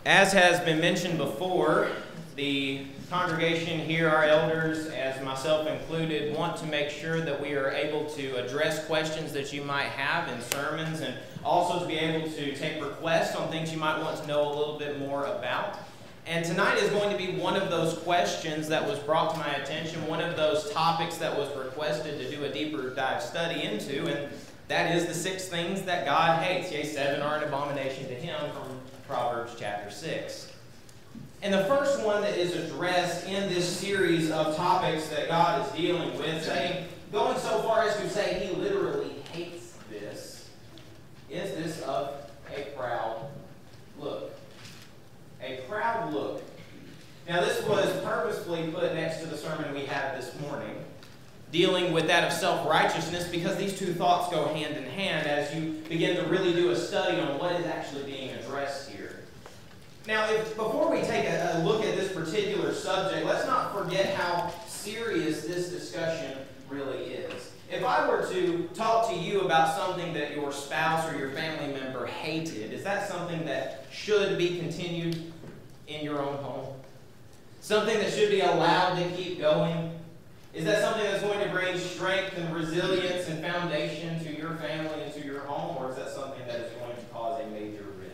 As has been mentioned before, the congregation here, our elders, as myself included, want to make sure that we are able to address questions that you might have in sermons, and also to be able to take requests on things you might want to know a little bit more about. And tonight is going to be one of those questions that was brought to my attention, one of those topics that was requested to do a deeper dive study into, and that is the 6 things that God hates. Yea, 7 are an abomination to him, from Proverbs chapter 6. And the first one that is addressed in this series of topics that God is dealing with, going so far as to say he literally hates this, is this of a proud look. A proud look. Now this was purposefully put next to the sermon we had this morning, dealing with that of self-righteousness, because these two thoughts go hand in hand as you begin to really do a study on what is actually being addressed here. Now, before we take a look at this particular subject, let's not forget how serious this discussion really is. If I were to talk to you about something that your spouse or your family member hated, is that something that should be continued in your own home? Something that should be allowed to keep going? Is that something that's going to bring strength and resilience and foundation to your family and to your home, or is that something that is going to cause a major rift?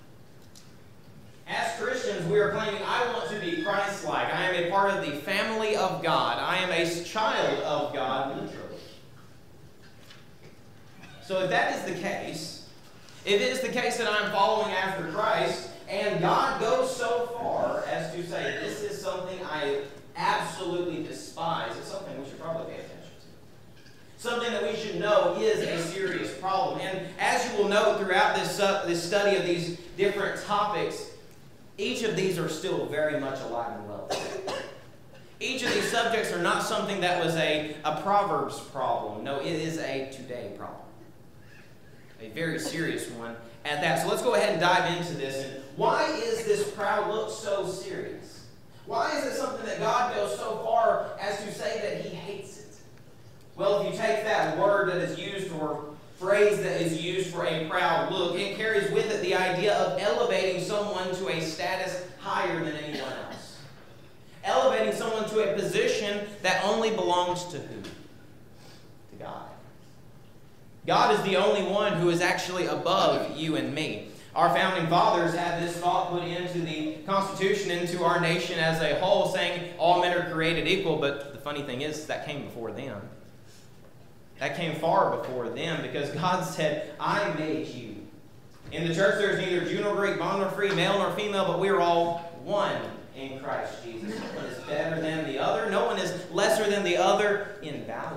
As Christians, we are claiming, I want to be Christ-like. I am a part of the family of God. I am a child of God, literally. So if that is the case, if it is the case that I'm following after Christ, and God goes so far as to say, this is something I absolutely despise, it's something we should probably pay attention to. Something that we should know is a serious problem. And as you will note throughout this study of these different topics, each of these are still very much alive and well. Each of these subjects are not something that was a Proverbs problem. No, it is a today problem. A very serious one at that. So let's go ahead and dive into this. And why is this proud look so serious? Why is it something that God goes so far as to say that he hates it? Well, if you take that word that is used, or phrase that is used for a proud look, it carries with it the idea of elevating someone to a status higher than anyone else. Elevating someone to a position that only belongs to who? To God. God is the only one who is actually above you and me. Our founding fathers had this thought put into the Constitution, into our nation as a whole, saying all men are created equal, but the funny thing is that came before them. That came far before them, because God said, I made you. In the church there is neither Jew nor Greek, bond nor free, male nor female, but we are all one in Christ Jesus. No one is better than the other. No one is lesser than the other in value.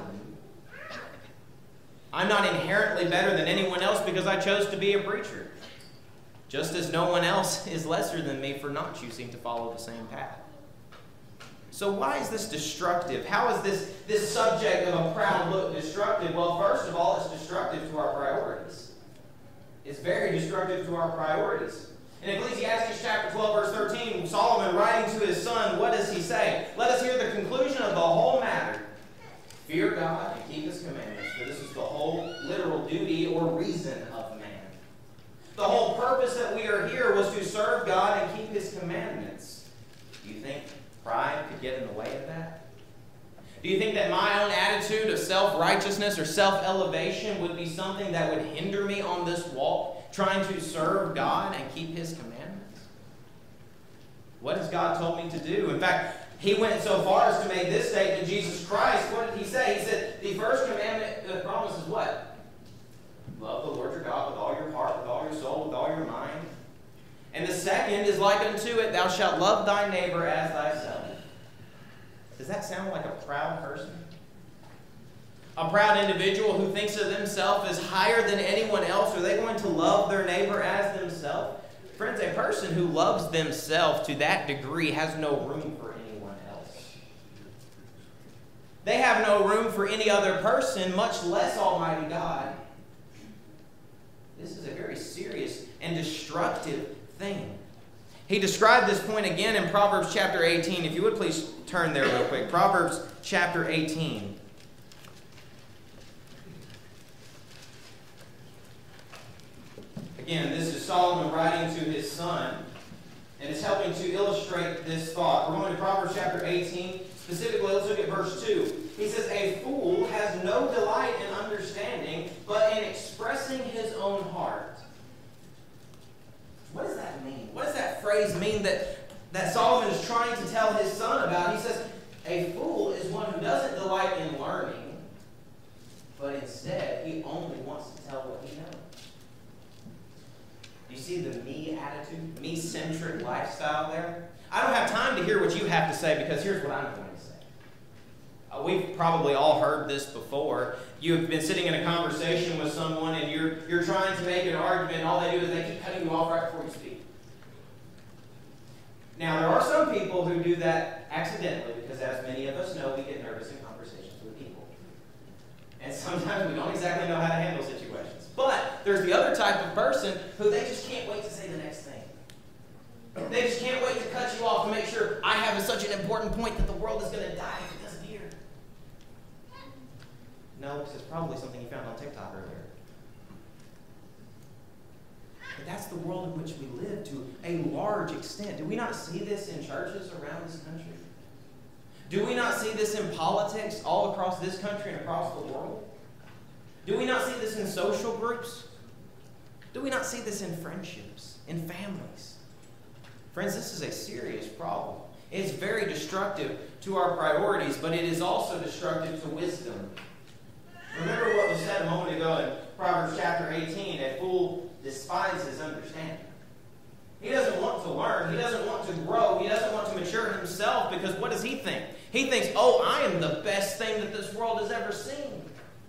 I'm not inherently better than anyone else because I chose to be a preacher. Just as no one else is lesser than me for not choosing to follow the same path. So why is this destructive? How is this subject of a proud look destructive? Well, first of all, it's destructive to our priorities. It's very destructive to our priorities. In Ecclesiastes chapter 12, verse 13, Solomon writing to his son, what does he say? Let us hear the conclusion of the whole matter. Fear God and keep his commandments, for this is the whole literal duty or reason of man. The whole purpose that we are here was to serve God and keep his commandments. Do you think pride could get in the way of that? Do you think that my own attitude of self-righteousness or self-elevation would be something that would hinder me on this walk, trying to serve God and keep his commandments? What has God told me to do? In fact, he went so far as to make this statement, Jesus Christ. What did he say? He said, the first commandment promises what? Love the Lord your God with all your heart, with all your soul, with all your mind. And the second is like unto it, thou shalt love thy neighbor as thyself. Does that sound like a proud person? A proud individual who thinks of themselves as higher than anyone else? Are they going to love their neighbor as themselves? Friends, a person who loves themselves to that degree has no room for anyone else. They have no room for any other person, much less Almighty God. This is a very serious and destructive thing. He described this point again in Proverbs chapter 18. If you would please turn there real quick. Proverbs chapter 18. Again, this is Solomon writing to his son. And it's helping to illustrate this thought. We're going to Proverbs chapter 18. Specifically, let's look at verse 2. He says, "A fool has no delight in understanding, but in expressing his own heart." What does that mean? What does that phrase mean that Solomon is trying to tell his son about? He says, a fool is one who doesn't delight in learning, but instead he only wants to tell what he knows. You see the me attitude, me-centric lifestyle there? I don't have time to hear what you have to say, because here's what I'm going to say. We've probably all heard this before. You've been sitting in a conversation with someone and you're trying to make an argument, and all they do is they keep cutting you off right before you speak. Now, there are some people who do that accidentally, because as many of us know, we get nervous in conversations with people. And sometimes we don't exactly know how to handle situations. But there's the other type of person who they just can't wait to say the next thing. They just can't wait to cut you off and make sure I have such an important point that the world is going to die if it doesn't hear. No, because it's probably something you found on TikTok earlier. But that's the world in which we live to a large extent. Do we not see this in churches around this country? Do we not see this in politics all across this country and across the world? Do we not see this in social groups? Do we not see this in friendships, in families? Friends, this is a serious problem. It's very destructive to our priorities, but it is also destructive to wisdom. Remember what was said a moment ago in Proverbs chapter 18, a fool despises understanding. He doesn't want to learn. He doesn't want to grow. He doesn't want to mature himself, because what does he think? He thinks, oh, I am the best thing that this world has ever seen.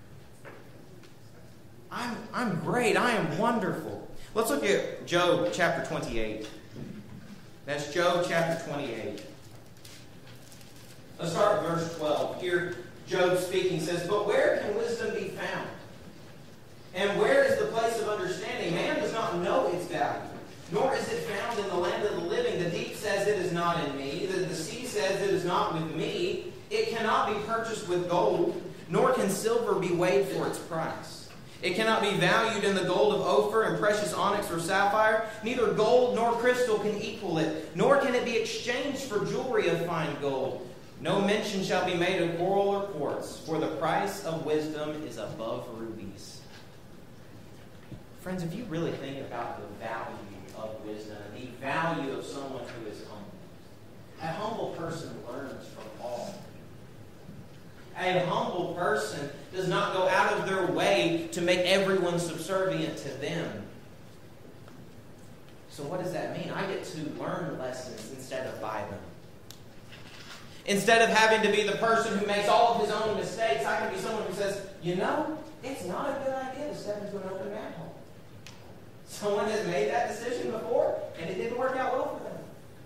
I'm great. I am wonderful. Let's look at Job chapter 28. That's Job chapter 28. Let's start with verse 12. Here, Job speaking says, "But where can wisdom be found? And where is the place of understanding? Man does not know its value, nor is it found in the land of the living. The deep says it is not in me. The sea says it is not with me. It cannot be purchased with gold, nor can silver be weighed for its price. It cannot be valued in the gold of Ophir and precious onyx or sapphire. Neither gold nor crystal can equal it, nor can it be exchanged for jewelry of fine gold. No mention shall be made of coral or quartz, for the price of wisdom is above rubies." Friends, if you really think about the value of wisdom, the value of someone who is humble, a humble person learns from all. A humble person does not go out of their way to make everyone subservient to them. So what does that mean? I get to learn lessons instead of buy them. Instead of having to be the person who makes all of his own mistakes, I can be someone who says, you know, it's not a good idea to step into an open manhole. Someone has made that decision before, and it didn't work out well for them.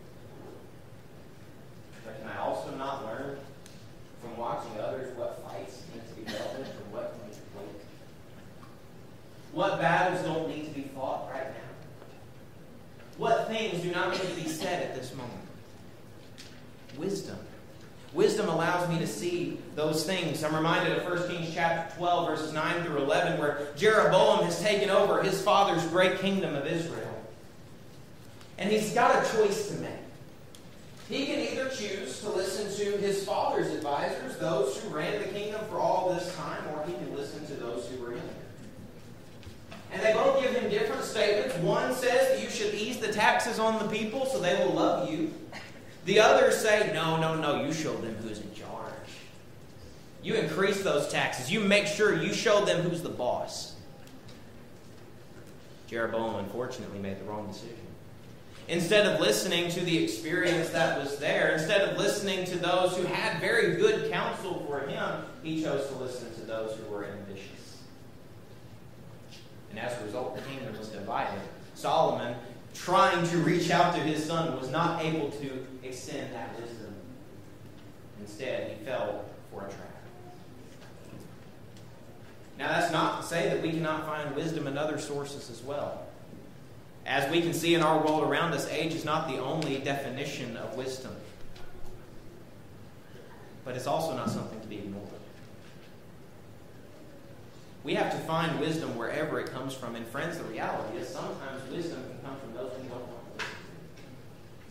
But can I also not learn from watching others what fights need to be dealt with or what can be wait? What battles don't need to be fought right now? What things do not need to be said at this moment? Wisdom. Wisdom allows me to see those things. I'm reminded of 1 Kings chapter 12, verses 9 through 11, where Jeroboam has taken over his father's great kingdom of Israel. And he's got a choice to make. He can either choose to listen to his father's advisors, those who ran the kingdom for all this time, or he can listen to those who were in it. And they both give him different statements. One says that you should ease the taxes on the people so they will love you. The others say, no, you show them who's in charge. You increase those taxes. You make sure you show them who's the boss. Jeroboam, unfortunately, made the wrong decision. Instead of listening to the experience that was there, instead of listening to those who had very good counsel for him, he chose to listen to those who were ambitious. And as a result, the kingdom was divided. Solomon, trying to reach out to his son, was not able to extend that wisdom. Instead, he fell for a trap. Now, that's not to say that we cannot find wisdom in other sources as well. As we can see in our world around us, age is not the only definition of wisdom. But it's also not something to be ignored. We have to find wisdom wherever it comes from. And friends, the reality is sometimes wisdom can come from those we don't want to listen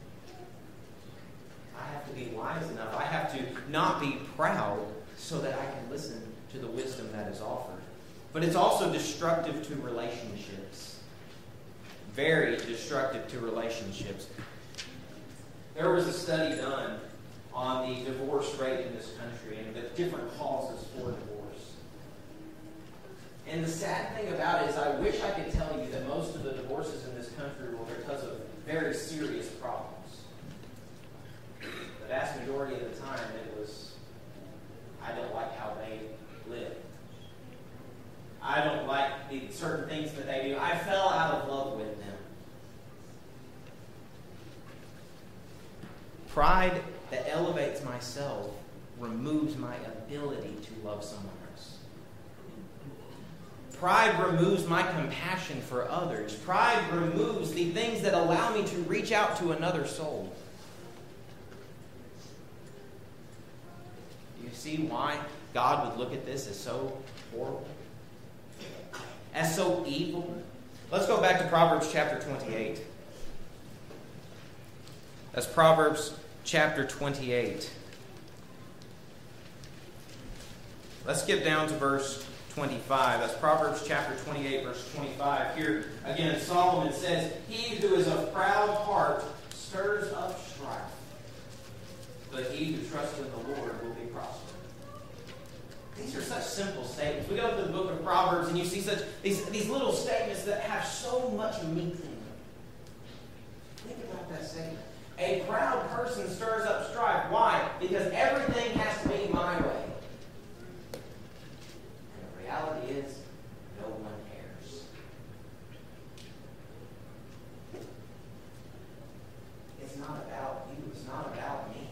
not be proud so that I can listen to the wisdom that is offered. But it's also destructive to relationships. Very destructive to relationships. There was a study done on the divorce rate in this country and the different causes for divorce. And the sad thing about it is I wish I could tell you that most of the divorces in this country were because of very serious problems. The vast majority of the time it was, I don't like how they live. I don't like the certain things that they do. I fell out of love with them. Pride that elevates myself removes my ability to love someone else. Pride removes my compassion for others. Pride removes the things that allow me to reach out to another soul. Do you see why God would look at this as so horrible? As so evil? Let's go back to Proverbs chapter 28. That's Proverbs chapter 28. Let's skip down to verse 25. That's Proverbs chapter 28, verse 25. Here, again, Solomon says, "He who is of proud heart stirs up strife, but he who trusts in the Lord will be prosperous." These are such simple statements. We go through the book of Proverbs and you see such these little statements that have so much meat in them. Think about that statement. A proud person stirs up strife. Why? Because everything has to be my way. And the reality is, no one cares. It's not about you. It's not about me.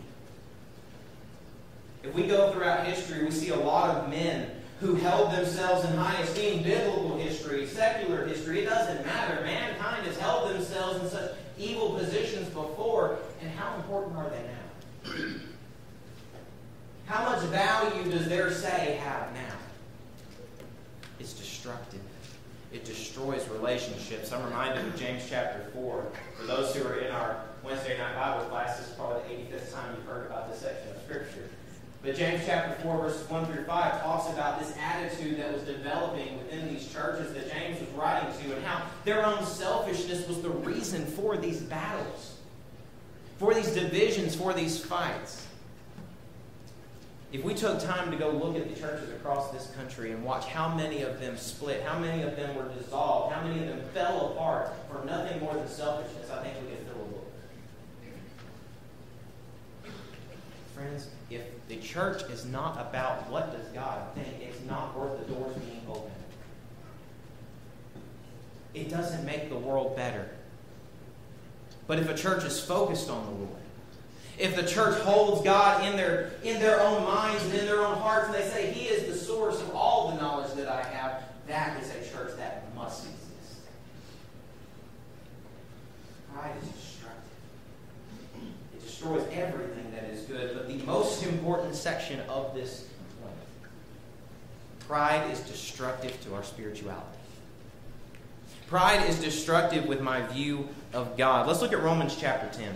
If we go throughout history, we see a lot of men who held themselves in high esteem. Biblical history, secular history, it doesn't matter. Mankind has held themselves in such evil positions before, and how important are they now? How much value does their say have now? It's destructive. It destroys relationships. I'm reminded of James chapter 4. For those who are in our Wednesday night Bible class, this is probably the 85th time you've heard about this section of Scripture. But James chapter 4, verses 1 through 5 talks about this attitude that was developing within these churches that James was writing to, and how their own selfishness was the reason for these battles, for these divisions, for these fights. If we took time to go look at the churches across this country and watch how many of them split, how many of them were dissolved, how many of them fell apart for nothing more than selfishness, I think we could fill a book. Friends, if the church is not about what does God think, it's not worth the doors being open. It doesn't make the world better. But if a church is focused on the Lord, if the church holds God in their own minds and in their own hearts, and they say, He is the source of all the knowledge that I have, that is a church that must exist. Pride is destructive. It destroys everything that is good. But the most important section of this point, pride is destructive to our spirituality. Pride is destructive with my view of God. Let's look at Romans chapter 10.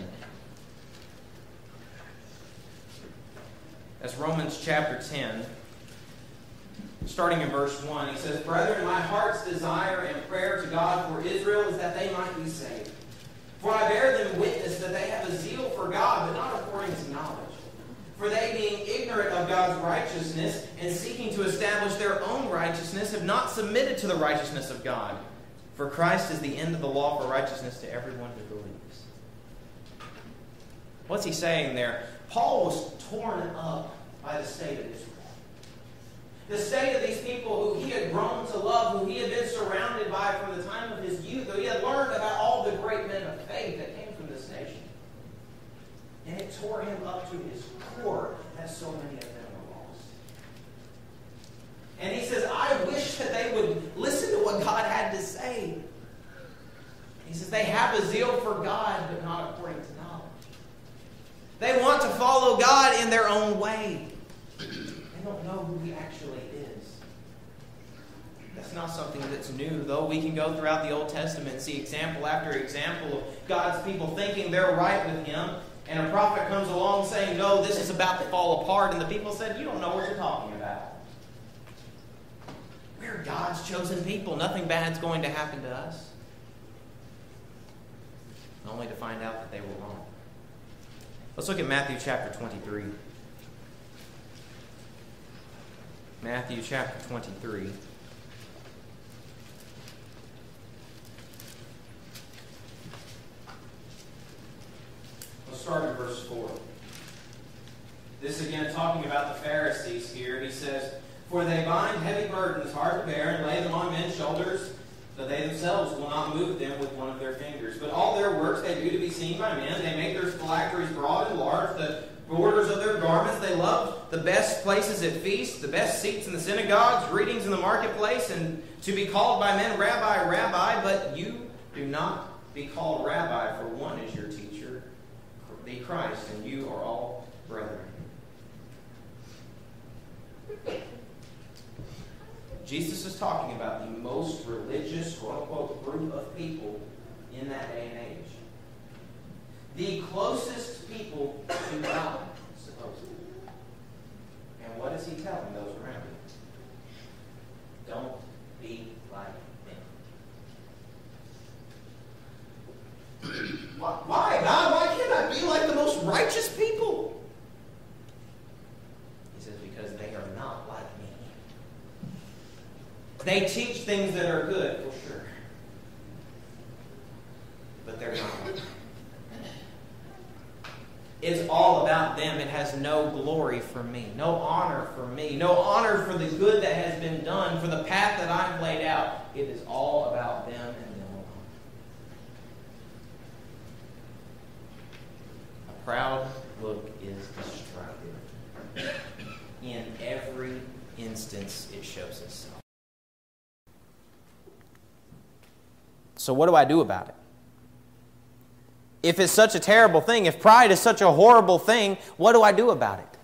That's Romans chapter 10, starting in verse 1. He says, "Brethren, my heart's desire and prayer to God for Israel is that they might be saved. For I bear them witness that they have a zeal for God, but not according to knowledge. For they, being ignorant of God's righteousness and seeking to establish their own righteousness, have not submitted to the righteousness of God. For Christ is the end of the law for righteousness to everyone who believes." What's he saying there? Paul was torn up by the state of Israel. The state of these people who he had grown to love, who he had been surrounded by from the time of his youth, who he had learned about all the great men of faith that came from this nation. And it tore him up to his core that so many of them were lost. And he says, I wish that they would listen to what God had to say. He says, they have a zeal for God, but not according to knowledge. They want to follow God in their own way. They don't know who He actually is. That's not something that's new, though. We can go throughout the Old Testament and see example after example of God's people thinking they're right with Him, And a prophet comes along saying, no, this is about to fall apart. And the people said, you don't know what you're talking about. We're God's chosen people. Nothing bad's going to happen to us. Only to find out that they were wrong. Let's look at Matthew chapter 23. Matthew chapter 23. Let's start in verse 4. This again talking about the Pharisees here. He says, for they bind heavy burdens hard to bear and lay them on men's shoulders, but they themselves will not move them with one of their fingers. But all their works they do to be seen by men. They make their phylacteries broad and large, the borders of their garments. They love the best places at feasts, the best seats in the synagogues, greetings in the marketplace, and to be called by men, Rabbi, Rabbi. But you do not be called Rabbi, for one is your teacher, the Christ, and you are all brethren. Jesus is talking about the most religious, quote-unquote, group of people in that day and age. The closest people to God, supposedly. And what is he telling those around him? Don't be like me. Why, God? Why can't I be like the most righteous people? He says, because they are not like me. They teach things that are good, for sure. But they're not. It's all about them. It has no glory for me, no honor for me, no honor for the good that has been done, for the path that I've laid out. It is all about them and them alone. A proud look is destructive. In every instance, it shows itself. So what do I do about it? If it's such a terrible thing, if pride is such a horrible thing, what do I do about it?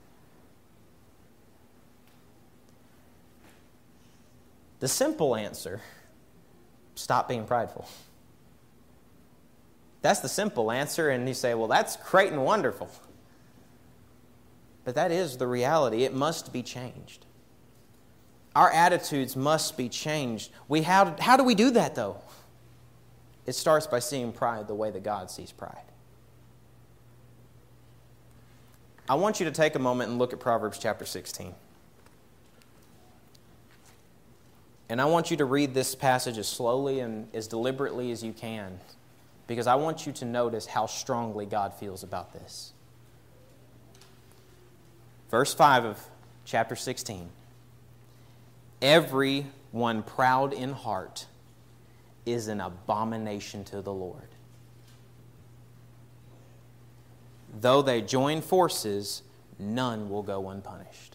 The simple answer, stop being prideful. That's the simple answer, and you say, well, that's great and wonderful. But that is the reality. It must be changed. Our attitudes must be changed. How do we do that, though? It starts by seeing pride the way that God sees pride. I want you to take a moment and look at Proverbs chapter 16. And I want you to read this passage as slowly and as deliberately as you can, because I want you to notice how strongly God feels about this. Verse 5 of chapter 16. Everyone proud in heart is an abomination to the Lord. Though they join forces, none will go unpunished.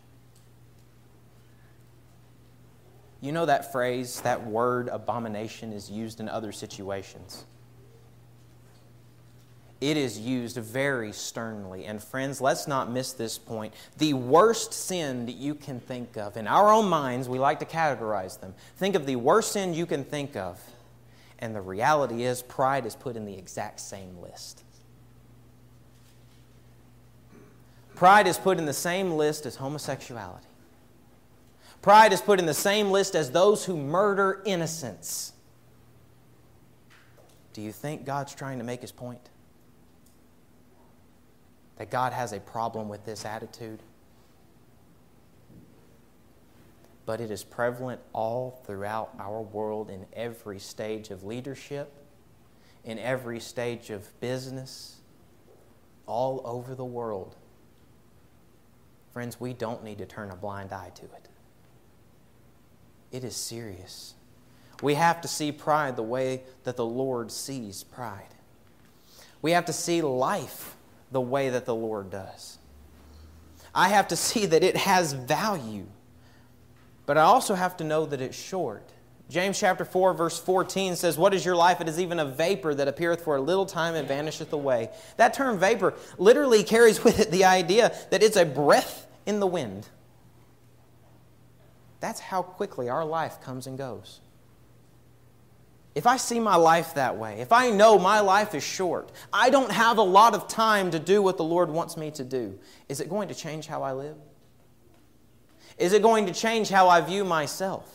You know that phrase, that word abomination is used in other situations. It is used very sternly. And friends, let's not miss this point. The worst sin that you can think of, in our own minds, we like to categorize them. Think of the worst sin you can think of. And the reality is, pride is put in the exact same list. Pride is put in the same list as homosexuality. Pride is put in the same list as those who murder innocents. Do you think God's trying to make his point? That God has a problem with this attitude? But it is prevalent all throughout our world in every stage of leadership, in every stage of business, all over the world. Friends, we don't need to turn a blind eye to it. It is serious. We have to see pride the way that the Lord sees pride. We have to see life the way that the Lord does. I have to see that it has value. But I also have to know that it's short. James chapter 4, verse 14 says, "What is your life? It is even a vapor that appeareth for a little time and vanisheth away." That term vapor literally carries with it the idea that it's a breath in the wind. That's how quickly our life comes and goes. if I see my life that way, if I know my life is short, I don't have a lot of time to do what the Lord wants me to do, is it going to change how I live? Is it going to change how I view myself?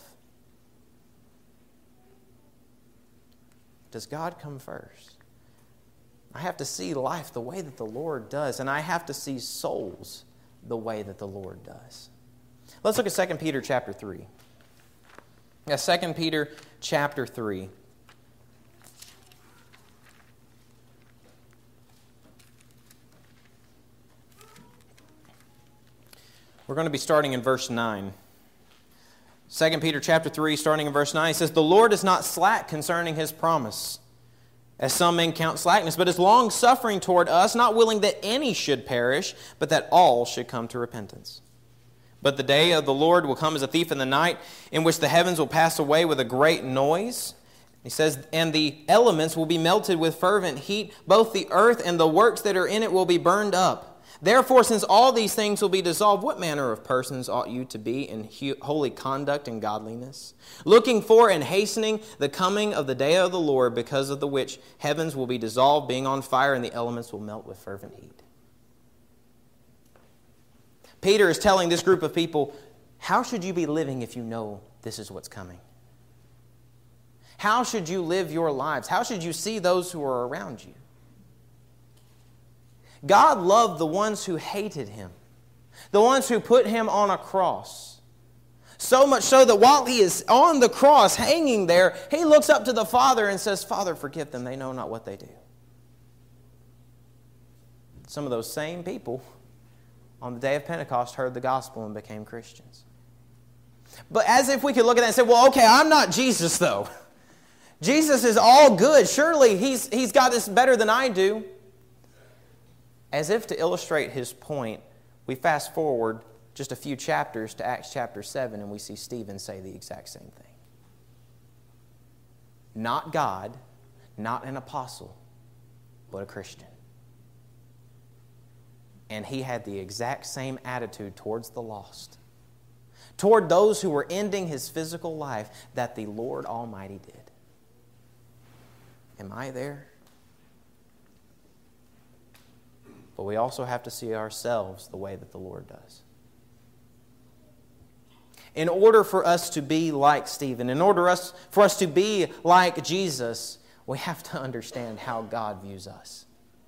Does God come first? I have to see life the way that the Lord does, and I have to see souls the way that the Lord does. Let's look at 2 Peter chapter 3. Yeah, 2 Peter chapter 3. We're going to be starting in verse 9. 2 Peter chapter 3, starting in verse 9, it says, "The Lord is not slack concerning His promise, as some men count slackness, but is long-suffering toward us, not willing that any should perish, but that all should come to repentance. But the day of the Lord will come as a thief in the night, in which the heavens will pass away with a great noise." He says, "And the elements will be melted with fervent heat. Both the earth and the works that are in it will be burned up. Therefore, since all these things will be dissolved, what manner of persons ought you to be in holy conduct and godliness, looking for and hastening the coming of the day of the Lord, because of the which heavens will be dissolved, being on fire, and the elements will melt with fervent heat." Peter is telling this group of people, how should you be living if you know this is what's coming? How should you live your lives? How should you see those who are around you? God loved the ones who hated Him, the ones who put Him on a cross. So much so that while He is on the cross, hanging there, He looks up to the Father and says, "Father, forgive them, they know not what they do." Some of those same people on the day of Pentecost heard the gospel and became Christians. But as if we could look at that and say, well, okay, I'm not Jesus though. Jesus is all good. Surely He's got this better than I do. As if to illustrate his point, we fast forward just a few chapters to Acts chapter 7, and we see Stephen say the exact same thing. Not God, not an apostle, but a Christian. And he had the exact same attitude towards the lost, toward those who were ending his physical life, that the Lord Almighty did. Am I there? But we also have to see ourselves the way that the Lord does. In order for us to be like Stephen, in order for us to be like Jesus, we have to understand how God views us.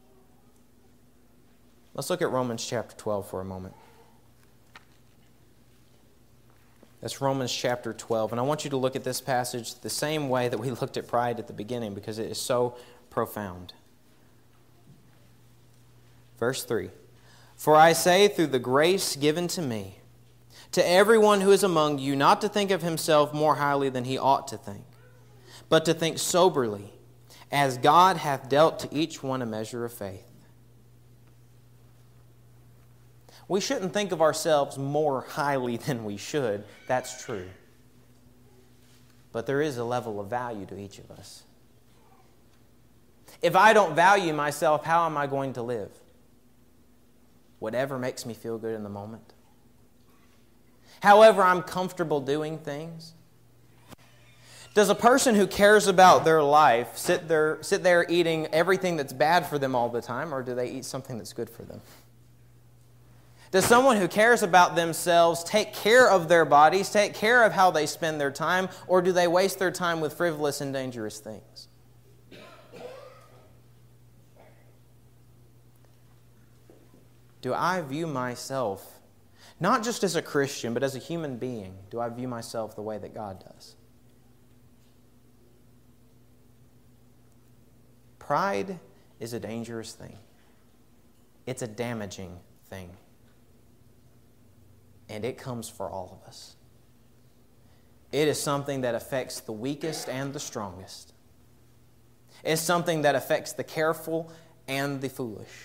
Let's look at Romans chapter 12 for a moment. That's Romans chapter 12. And I want you to look at this passage the same way that we looked at pride at the beginning, because it is so profound. Verse 3, "For I say through the grace given to me, to everyone who is among you, not to think of himself more highly than he ought to think, but to think soberly, as God hath dealt to each one a measure of faith." We shouldn't think of ourselves more highly than we should. That's true. But there is a level of value to each of us. If I don't value myself, how am I going to live? Whatever makes me feel good in the moment. However I'm comfortable doing things. Does a person who cares about their life sit there eating everything that's bad for them all the time, or do they eat something that's good for them? Does someone who cares about themselves take care of their bodies, take care of how they spend their time, or do they waste their time with frivolous and dangerous things? Do I view myself, not just as a Christian, but as a human being, do I view myself the way that God does? Pride is a dangerous thing. It's a damaging thing. And it comes for all of us. It is something that affects the weakest and the strongest. It's something that affects the careful and the foolish.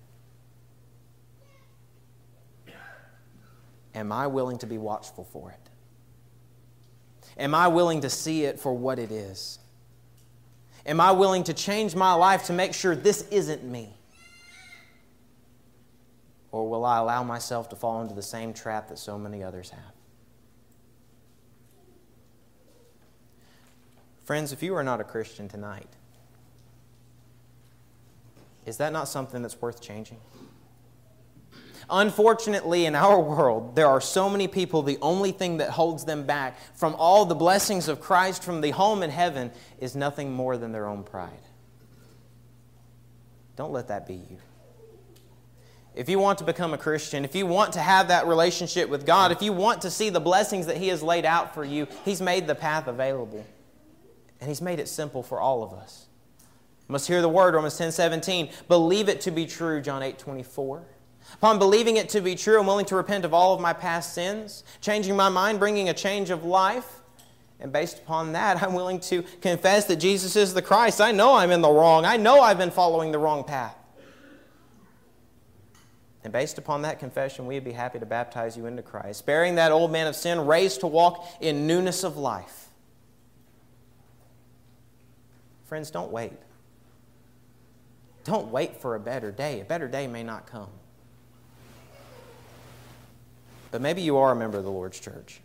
Am I willing to be watchful for it? Am I willing to see it for what it is? Am I willing to change my life to make sure this isn't me? Or will I allow myself to fall into the same trap that so many others have? Friends, if you are not a Christian tonight, is that not something that's worth changing? Unfortunately, in our world, there are so many people, the only thing that holds them back from all the blessings of Christ, from the home in heaven, is nothing more than their own pride. Don't let that be you. If you want to become a Christian, if you want to have that relationship with God, if you want to see the blessings that He has laid out for you, He's made the path available. And He's made it simple for all of us. You must hear the word, Romans 10:17. Believe it to be true, John 8:24. Upon believing it to be true, I'm willing to repent of all of my past sins, changing my mind, bringing a change of life. And based upon that, I'm willing to confess that Jesus is the Christ. I know I'm in the wrong. I know I've been following the wrong path. And based upon that confession, we'd be happy to baptize you into Christ, bearing that old man of sin, raised to walk in newness of life. Friends, don't wait. Don't wait for a better day. A better day may not come. But maybe you are a member of the Lord's church.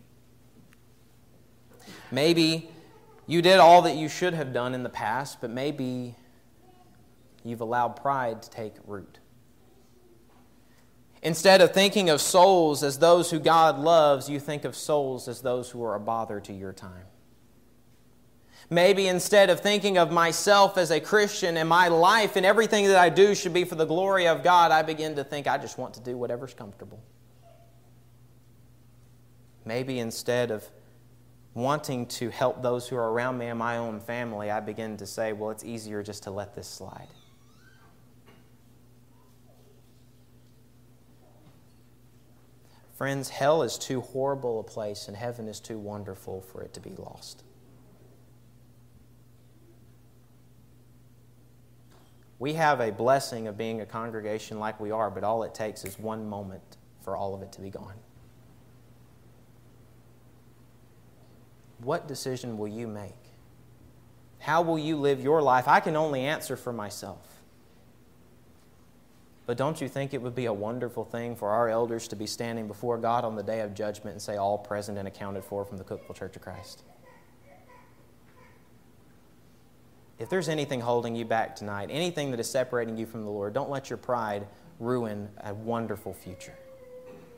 Maybe you did all that you should have done in the past, but maybe you've allowed pride to take root. Instead of thinking of souls as those who God loves, you think of souls as those who are a bother to your time. Maybe instead of thinking of myself as a Christian and my life and everything that I do should be for the glory of God, I begin to think I just want to do whatever's comfortable. Maybe instead of wanting to help those who are around me in my own family, I begin to say, well, it's easier just to let this slide. Friends, hell is too horrible a place and heaven is too wonderful for it to be lost. We have a blessing of being a congregation like we are, but all it takes is one moment for all of it to be gone. What decision will you make? How will you live your life? I can only answer for myself. But don't you think it would be a wonderful thing for our elders to be standing before God on the day of judgment and say, all present and accounted for from the Cookeville Church of Christ? If there's anything holding you back tonight, anything that is separating you from the Lord, don't let your pride ruin a wonderful future.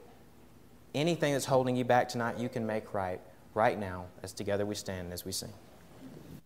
Anything that's holding you back tonight, you can make right now as together we stand and as we sing.